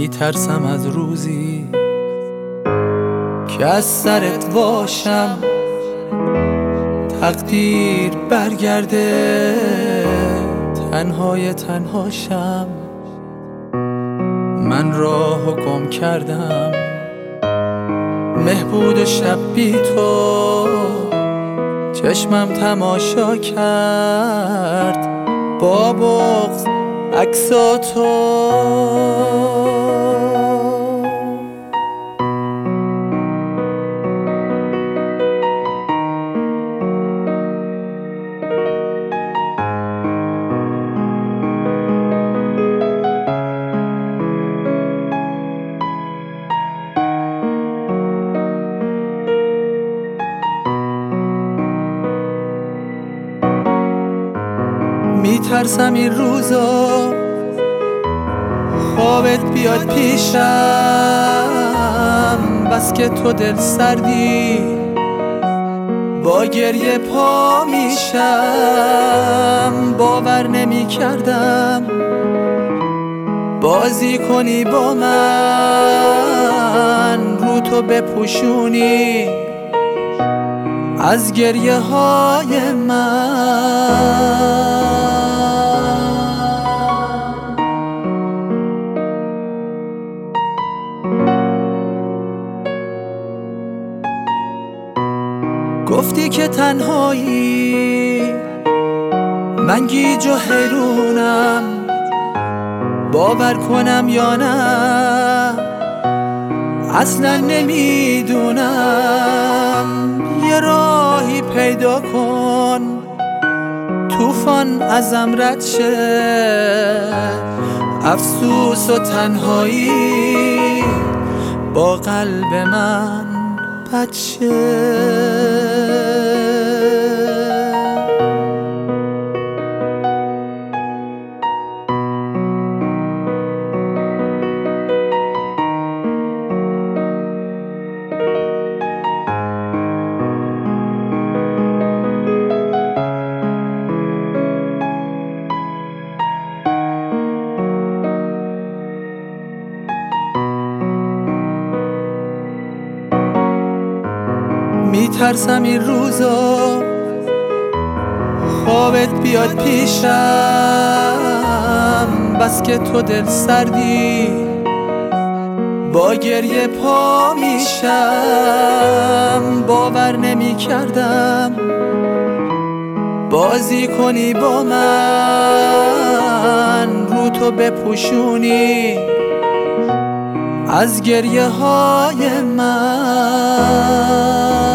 میترسم از روزی که از سرت باشم، تقدیر برگرده تنهای تنهاشم. من راهو گم کردم، مهبود شب بی تو چشمم تماشا کرد با بغض عکساتو. میترسم این روزا خوابت بیاد پیشم، بس که تو دل سردی با گریه پا میشم. باور نمی کردم بازی کنی با من، رو تو بپوشونی از گریه های من. گفتی که تنهایی، من گیج و حیرونم، باور کنم یا نه اصلا نمیدونم. یه راهی پیدا کن طوفان ازم رد شه، افسوس و تنهایی با قلب من بد شه. میترسم این روزا خوابت بیاد پیشم، بس که تو دل سردی با گریه پا میشم. باور نمی کردم بازی کنی با من، رو تو بپوشونی از گریه های من.